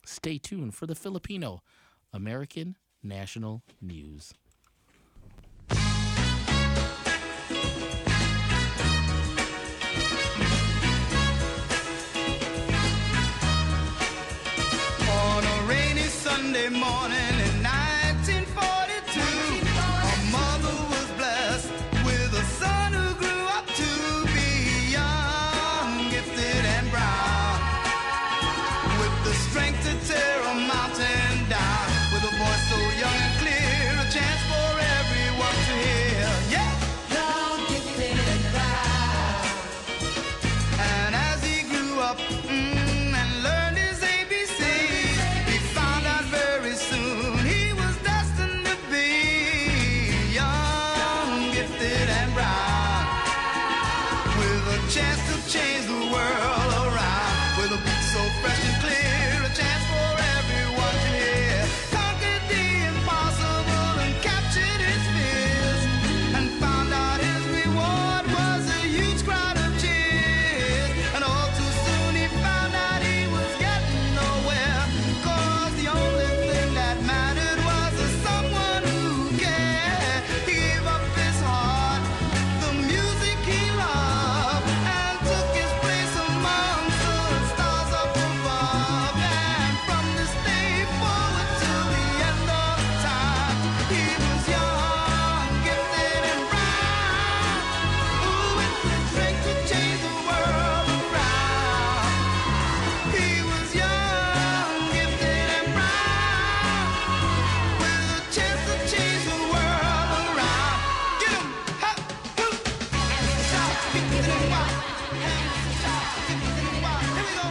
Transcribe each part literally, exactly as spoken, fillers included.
Stay tuned for the Filipino American National News. On a rainy Sunday morning in nineteen forty-two, a mother was blessed with a son who grew up to be young, gifted and brown, with the strength to tear a mountain down, with a voice so young and clear, a chance for everyone to hear. Yeah! Young, gifted and brown. And as he grew up, mm, and learned his A B C, he found out very soon he was destined to be young, gifted and brown, with a chance to change the world around, with a beat so fresh and clear, a chance for everyone to hear. Conquered the impossible and captured his fears, and found out his reward was a huge crowd of cheers. And all too soon he found out he was getting nowhere, 'cause the only thing that mattered was a someone who cared. He gave up his heart, the music he loved, and took his place among the stars up above. And from this day forward till the end of time, he was young, gifted and brown, ooh, with the strength to change the world around. He was young, gifted and brown, with a chance to change the world around. Get 'em, hop, hoop, shout, gifted and wild. Shout, gifted and wild. Here we go.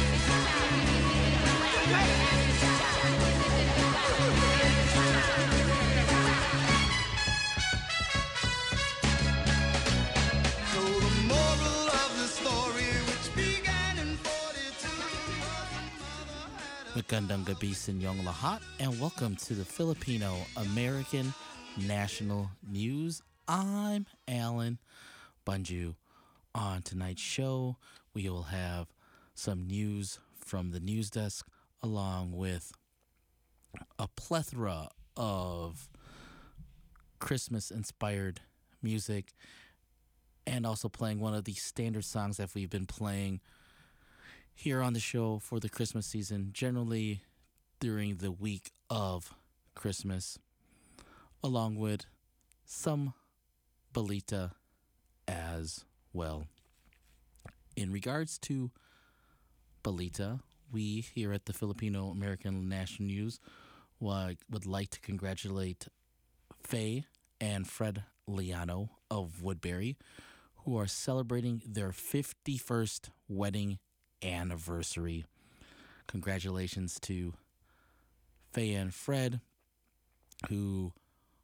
So the moral of the story, which began in forty-two, was a mother had a Magandang gabi sa inyong lahat, and welcome to the Filipino American National News. I'm Alan Bunju. On tonight's show, we will have some news from the news desk, along with a plethora of Christmas-inspired music, and also playing one of the standard songs that we've been playing here on the show for the Christmas season, generally during the week of Christmas, along with some Balita as well. In regards to Balita, we here at the Filipino American National News would, would like to congratulate Faye and Fred Liano of Woodbury, who are celebrating their fifty-first wedding anniversary. Congratulations to Faye and Fred, who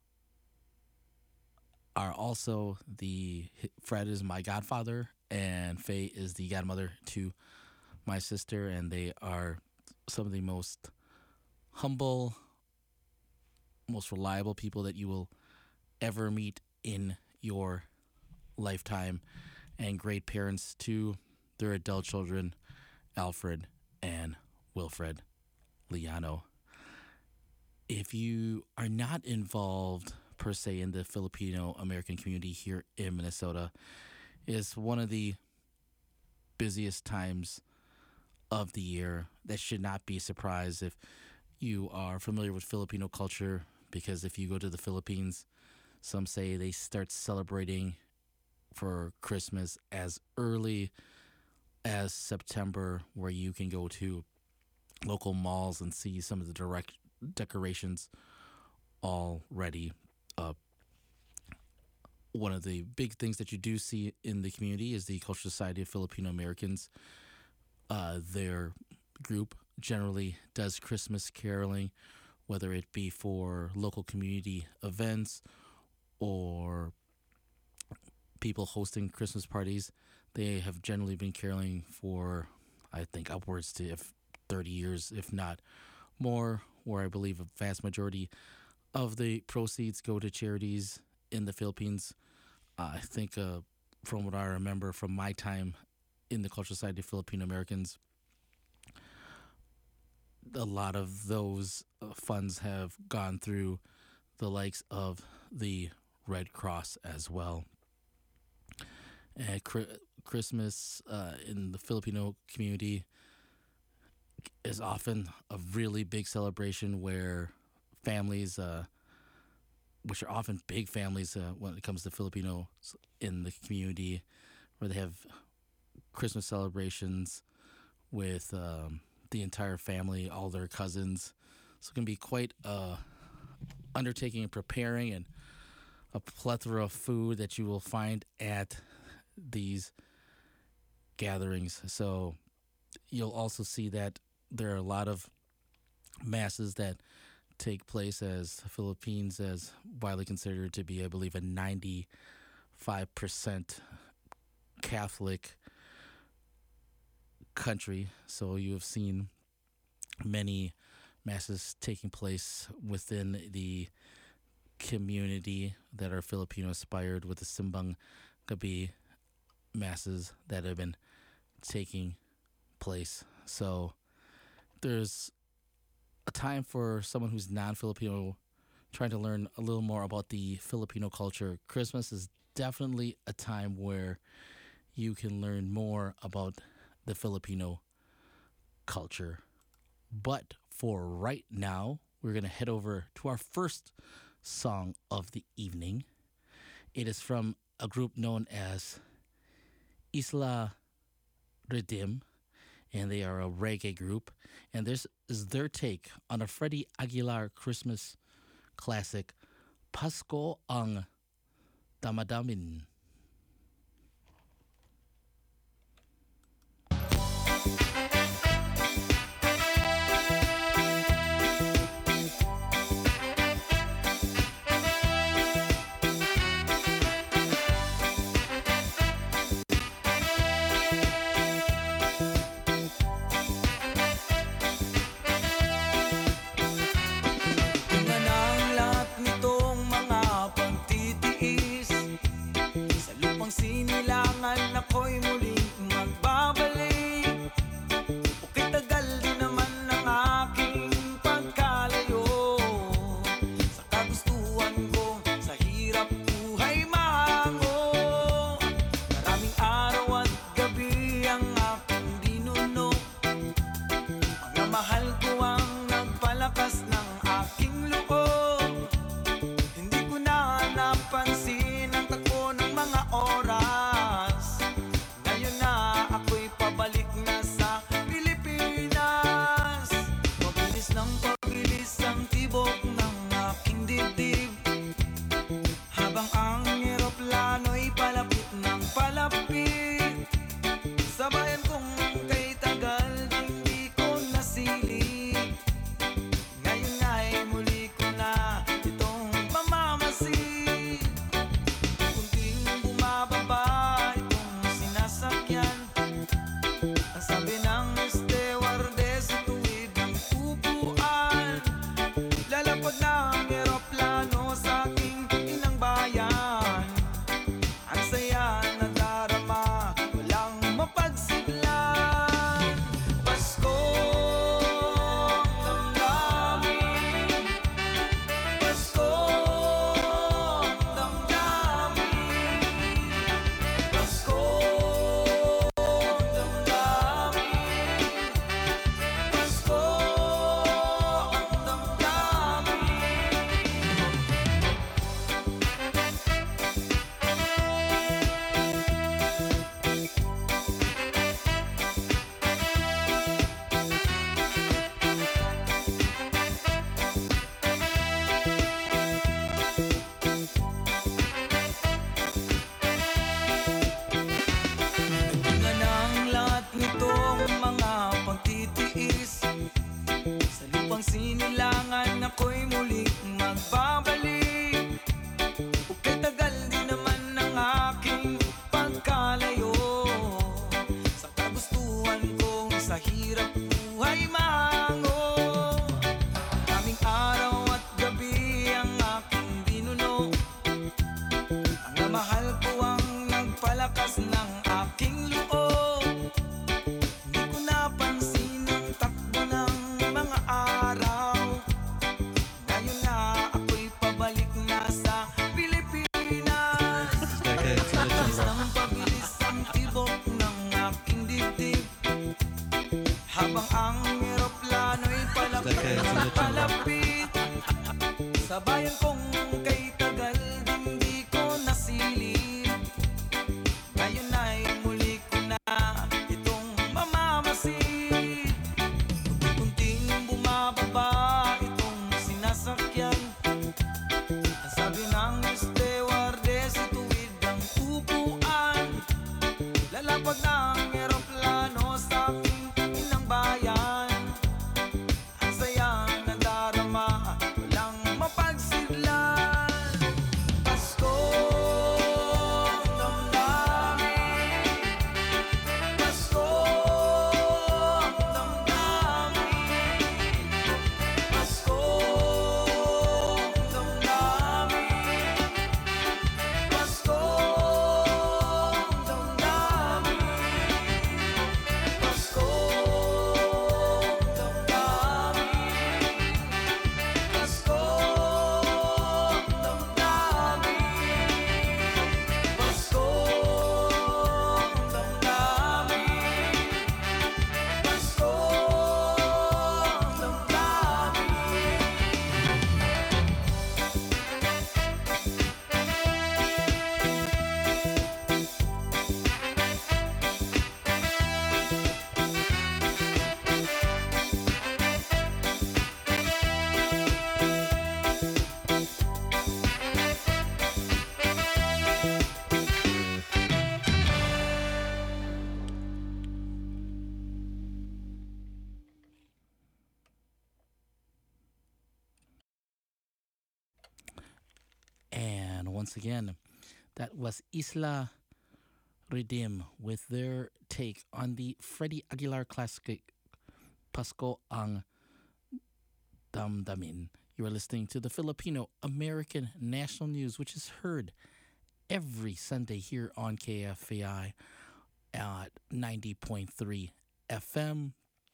are also the Fred is my godfather and Faye is the godmother to my sister, and they are some of the most humble, most reliable people that you will ever meet in your lifetime, and great parents to their adult children, Alfred and Wilfred Liano. If you are not involved per se in the Filipino American community here in Minnesota, it's one of the busiest times of the year. That should not be a surprise if you are familiar with Filipino culture, because if you go to the Philippines, some say they start celebrating for Christmas as early as September, where you can go to local malls and see some of the direct decorations already up. One of the big things that you do see in the community is the Cultural Society of Filipino Americans. Uh, their group generally does Christmas caroling, whether it be for local community events or people hosting Christmas parties. They have generally been caroling for, I think, upwards to if thirty years, if not more, where I believe a vast majority of the proceeds go to charities in the Philippines. Uh, I think uh, from what I remember from my time in the Cultural Society of Filipino Americans, a lot of those uh, funds have gone through the likes of the Red Cross as well. And Chri- Christmas uh, in the Filipino community is often a really big celebration where families, uh, which are often big families uh, when it comes to Filipinos in the community, where they have Christmas celebrations with um, the entire family, all their cousins. So it can be quite a undertaking and preparing, and a plethora of food that you will find at these gatherings. So you'll also see that there are a lot of masses that take place, as Philippines as widely considered to be, I believe, a ninety-five percent Catholic country. So you have seen many masses taking place within the community that are Filipino inspired, with the Simbang Gabi masses that have been taking place. So there's a time for someone who's non-Filipino trying to learn a little more about the Filipino culture. Christmas is definitely a time where you can learn more about the Filipino culture. But for right now, we're going to head over to our first song of the evening. It is from a group known as Isla Redim, and they are a reggae group. And this is their take on a Freddie Aguilar Christmas classic, Pasko ang Damadamin. Nga ng lahat nitong mga pagtitiis, sa lupang sinilangan ako'y muling magbabalik. Palapit sa bayan kong kay tagal hindi ko nasilip. Ngayon ay muli ko na itong mamamasid. Unti-unting bumababa itong sinasakyan. Ang sabi ng stewardess, ituwid ang upuan. Lalapag ng eroplano sa aking inang bayan. Ang saya ng darama, walang mapagsidlan. Pasko ang damdamin. Pasko ang damdamin. Pasko ang damdamin. Pasko ang damdamin. Pasko ang damdamin. Pasko ang damdamin. Pasko ang damdamin. Pasko And once again, that was Isla Redim with their take on the Freddie Aguilar classic Pasko ang Damdamin. You are listening to the Filipino American National News, which is heard every Sunday here on K F A I at ninety point three F M,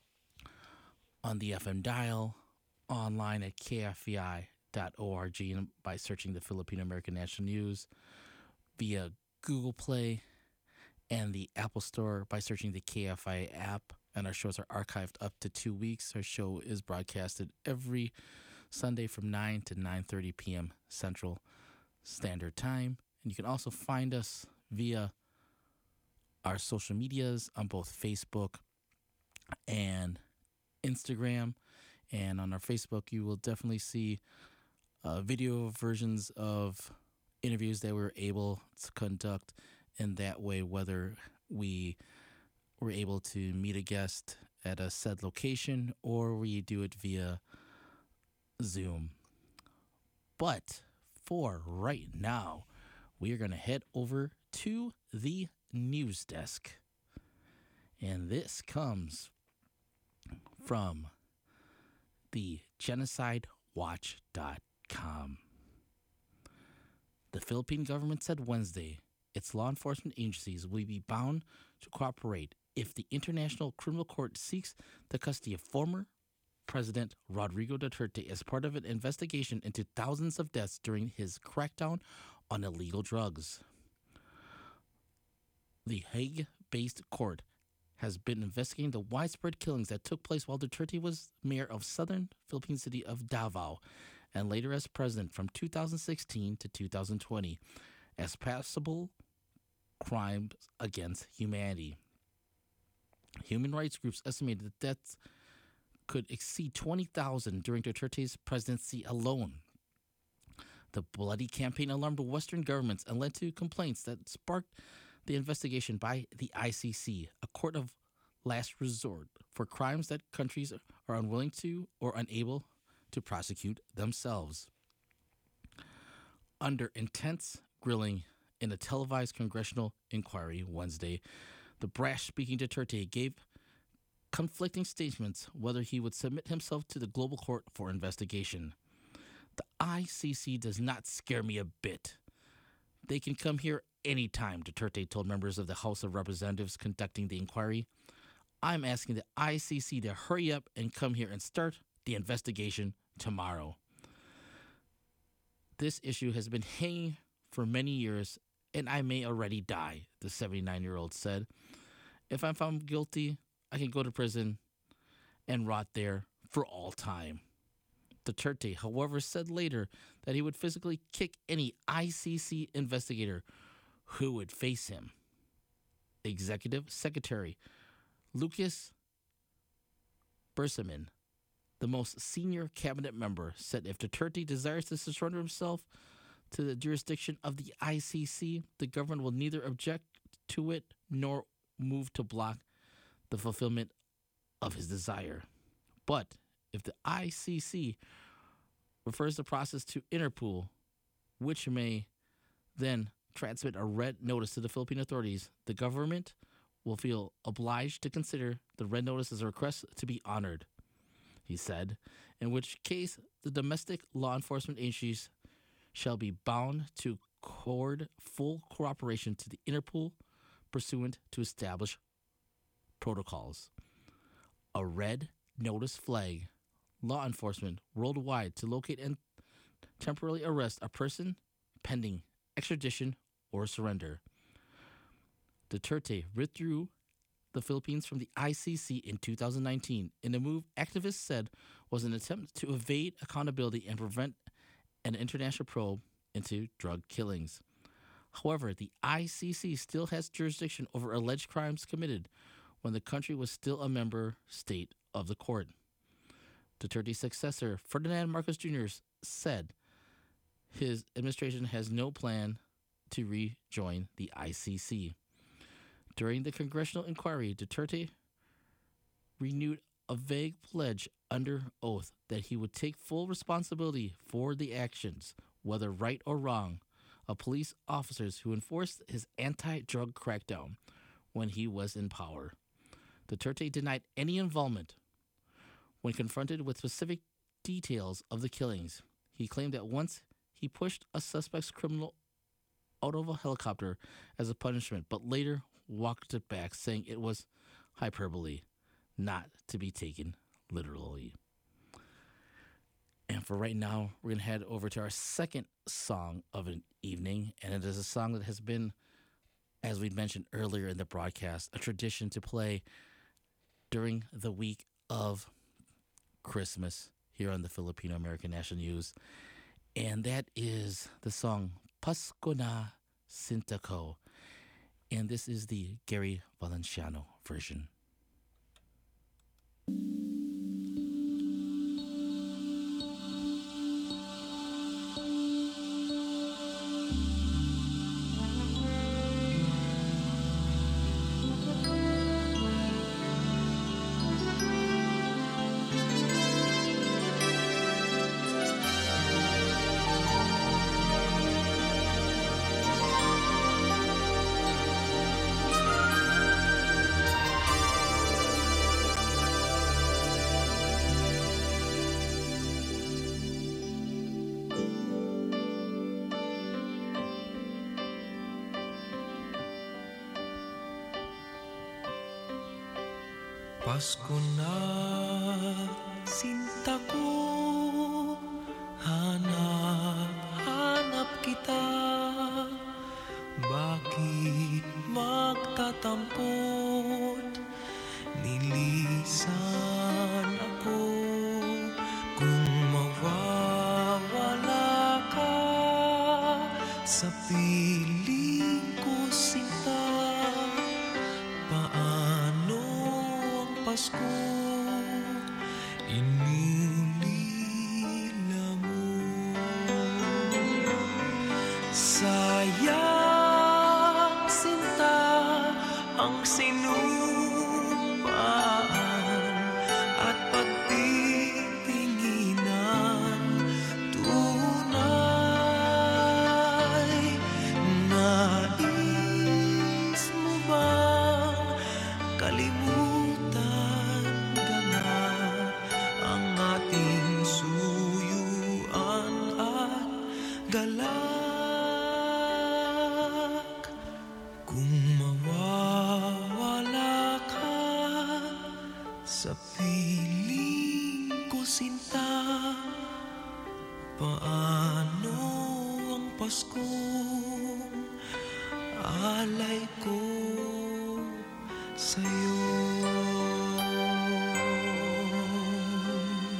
on the F M dial, online at K F A I dot org, and by searching the Filipino American National News via Google Play and the Apple Store by searching the K F I A app. And our shows are archived up to two weeks. Our show is broadcasted every Sunday from nine to nine thirty p.m. Central Standard Time. And you can also find us via our social medias on both Facebook and Instagram. And on our Facebook, you will definitely see uh, video versions of interviews that we were able to conduct in that way, whether we were able to meet a guest at a said location or we do it via Zoom. But for right now, we are going to head over to the news desk. And this comes from the genocide watch dot com. The Philippine government said Wednesday its law enforcement agencies will be bound to cooperate if the International Criminal Court seeks the custody of former President Rodrigo Duterte as part of an investigation into thousands of deaths during his crackdown on illegal drugs. The Hague-based court has been investigating the widespread killings that took place while Duterte was mayor of southern Philippine city of Davao and later as president from two thousand sixteen to two thousand twenty as possible crimes against humanity. Human rights groups estimated that deaths could exceed twenty thousand during Duterte's presidency alone. The bloody campaign alarmed Western governments and led to complaints that sparked the investigation by the I C C, a court of last resort for crimes that countries are unwilling to or unable to prosecute themselves. Under intense grilling in a televised congressional inquiry Wednesday, the brash-speaking Duterte gave conflicting statements whether he would submit himself to the global court for investigation. The I C C does not scare me a bit. They can come here anytime, Duterte told members of the House of Representatives conducting the inquiry. I'm asking the I C C to hurry up and come here and start the investigation tomorrow. This issue has been hanging for many years, and I may already die, the seventy-nine-year-old said. If I'm found guilty, I can go to prison and rot there for all time. Duterte, however, said later that he would physically kick any I C C investigator who would face him. Executive Secretary Lucas Bersamin, the most senior cabinet member, said if Duterte desires to surrender himself to the jurisdiction of the I C C, the government will neither object to it nor move to block the fulfillment of his desire. But if the I C C refers the process to Interpol, which may then transmit a red notice to the Philippine authorities, the government will feel obliged to consider the red notice as a request to be honored, he said, in which case the domestic law enforcement agencies shall be bound to accord full cooperation to the Interpol pursuant to established protocols. A red notice flag law enforcement worldwide to locate and temporarily arrest a person pending extradition or surrender. Duterte withdrew the Philippines from the I C C in two thousand nineteen in a move activists said was an attempt to evade accountability and prevent an international probe into drug killings. However, the I C C still has jurisdiction over alleged crimes committed when the country was still a member state of the court. Duterte's successor, Ferdinand Marcos Junior, said his administration has no plan to rejoin the I C C. During the congressional inquiry, Duterte renewed a vague pledge under oath that he would take full responsibility for the actions, whether right or wrong, of police officers who enforced his anti-drug crackdown when he was in power. Duterte denied any involvement. When confronted with specific details of the killings, he claimed that once he pushed a suspect's criminal out of a helicopter as a punishment, but later walked it back, saying it was hyperbole, not to be taken literally. And for right now, we're going to head over to our second song of an evening, and it is a song that has been, as we mentioned earlier in the broadcast, a tradition to play during the week of Christmas here on the Filipino American National News. And that is the song Pasko Na Sinta Ko. And this is the Gary Valenciano version. Pasko na, sinta ko, hanap, hanap kita. Bakit magtatampot, nilisan ako. Kung mawawala ka, sa piling ko sinta. Paano Pasko, inulila mo. Sayang sinta ang sinupaan at pagtitinginan. Tunay, nais mo bang kalimutan galak? Kung mawawala ka, sa piling ko sinta. Paano ang Paskong alay ko sa'yo?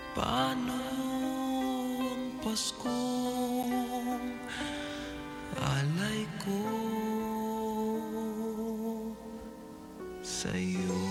Paano ang Paskong alay ko sa'yo?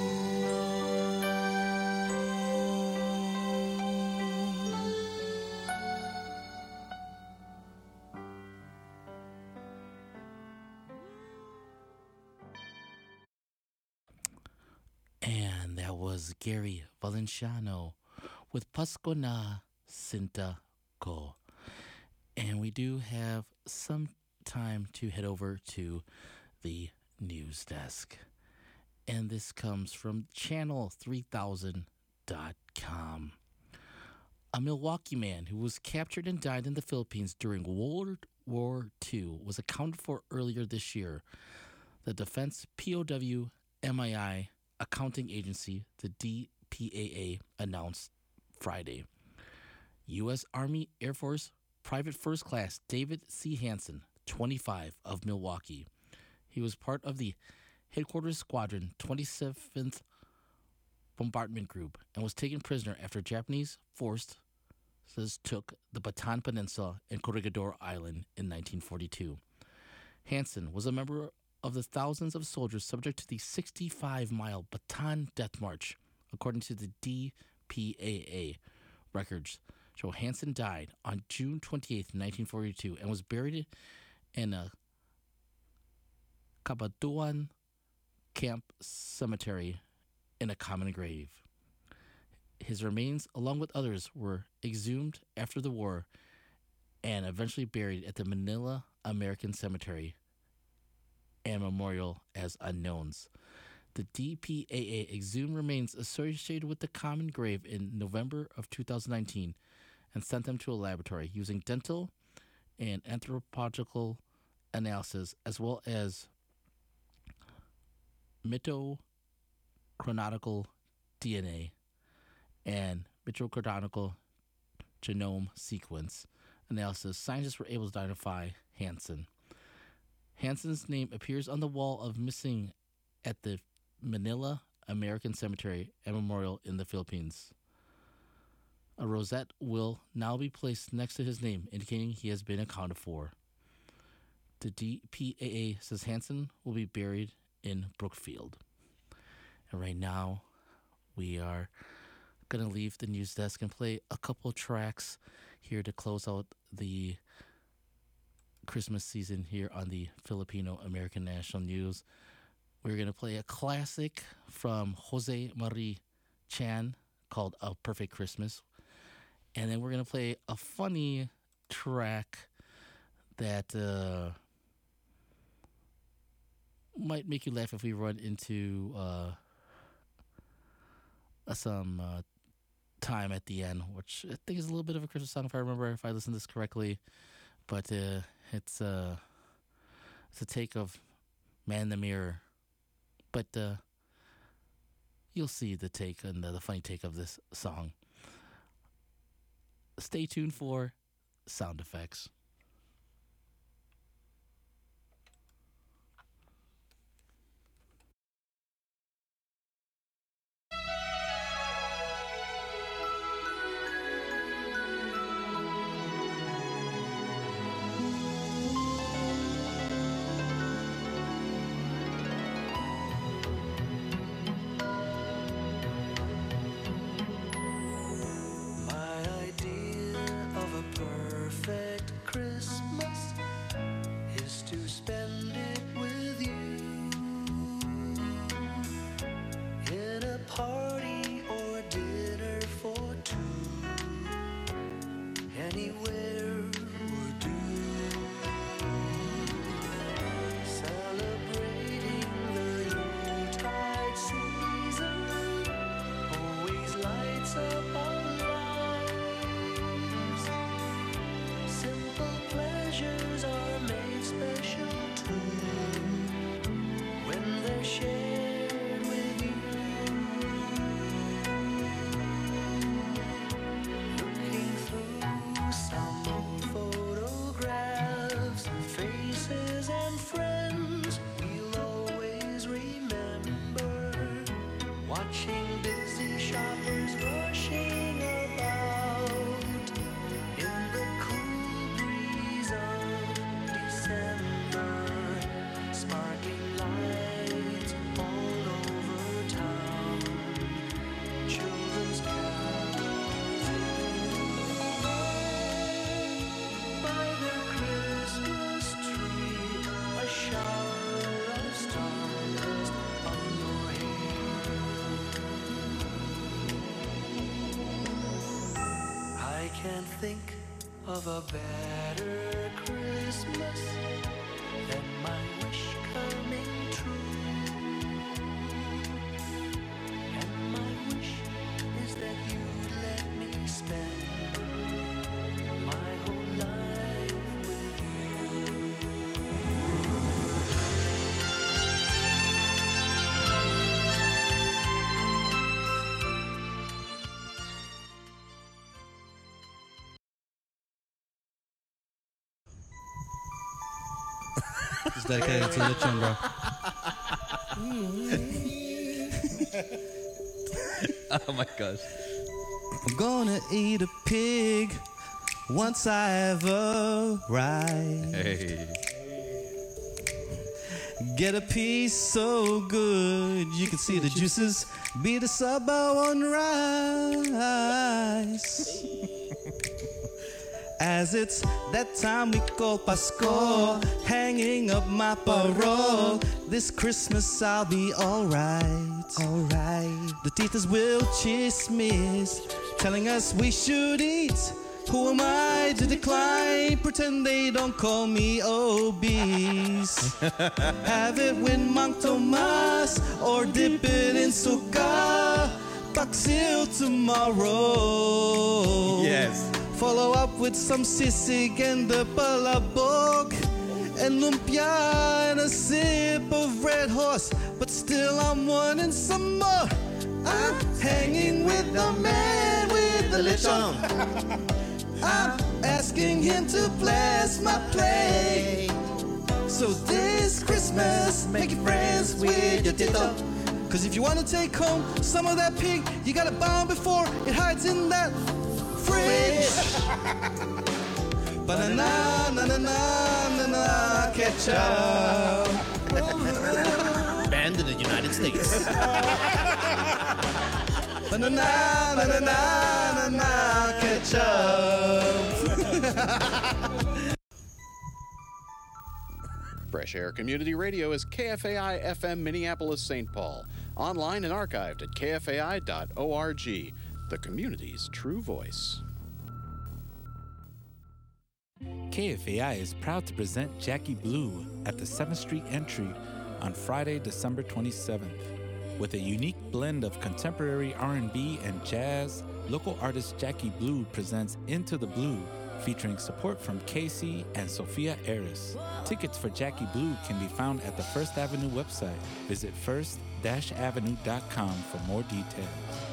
And that was Gary Valenciano with Pasko na Sinta Ko. And we do have some time to head over to the news desk. And this comes from channel three thousand dot com. A Milwaukee man who was captured and died in the Philippines during World War Two was accounted for earlier this year. The Defense P O W M I I Accounting Agency, the D P A A, announced Friday. U S. Army Air Force Private First Class David C. Hansen, twenty-five, of Milwaukee. He was part of the Headquarters Squadron twenty-seventh Bombardment Group and was taken prisoner after Japanese forces took the Bataan Peninsula and Corregidor Island in nineteen forty-two. Hansen was a member of the thousands of soldiers subject to the sixty-five mile Bataan Death March, according to the D P A A. Records show Hansen died on June twenty-eighth, nineteen forty-two, and was buried in a Cabatuan Camp Cemetery in a common grave. His remains, along with others, were exhumed after the war and eventually buried at the Manila American Cemetery and Memorial as unknowns. The D P A A exhumed remains associated with the common grave in November of two thousand nineteen and sent them to a laboratory using dental and anthropological analysis as well as mitochondrial D N A and mitochondrial genome sequence analysis. Scientists were able to identify Hansen. Hansen's name appears on the wall of missing at the Manila American Cemetery and Memorial in the Philippines. A rosette will now be placed next to his name, indicating he has been accounted for. The D P A A says Hansen will be buried in Brookfield. And right now, we are going to leave the news desk and play a couple tracks here to close out the Christmas season here on the Filipino American National News. We're going to play a classic from Jose Marie Chan called A Perfect Christmas. And then we're going to play a funny track that uh, might make you laugh if we run into uh, some uh, time at the end, which I think is a little bit of a Christmas song if I remember, if I listen to this correctly. But uh, it's, uh, it's a take of Man in the Mirror. But uh, you'll see the take and the, the funny take of this song. Stay tuned for sound effects. My idea of a perfect can't think of a better Christmas than my wish coming true. And my wish is that you let me spend my whole life with you. It's dedicated to Lechon, bro. Oh my gosh. I'm gonna eat a pig once I have arrived. Hey. Get a piece so good you can see the juices beat a sub on rice. As it's that time we call Pasco, hanging up my parole. This Christmas I'll be alright, alright. The teachers will chismis, telling us we should eat. Who am I to decline? Pretend they don't call me obese. Have it with Mang Tomas or dip it in suka. Paxil tomorrow. Yes. Follow up with some sisig and the palabok and lumpia and a sip of Red Horse. But still I'm wanting some more. I'm hanging with the man with the lechon. I'm asking him to bless my plate. So this Christmas, make your friends with your tito. Cause if you wanna take home some of that pig, you gotta buy 'em before it hides in that fridge. Banana, na na na na na ketchup. Banned in the United States. Banana, na na na na na ketchup. Fresh Air Community Radio is K F A I F M Minneapolis, Saint Paul. Online and archived at k f a i dot org. The community's true voice. K F A I is proud to present Jackie Blue at the seventh Street Entry on Friday, December twenty-seventh. With a unique blend of contemporary R and B and jazz, local artist Jackie Blue presents Into the Blue, featuring support from Casey and Sophia Aris. Tickets for Jackie Blue can be found at the First Avenue website. Visit first dash avenue dot com for more details.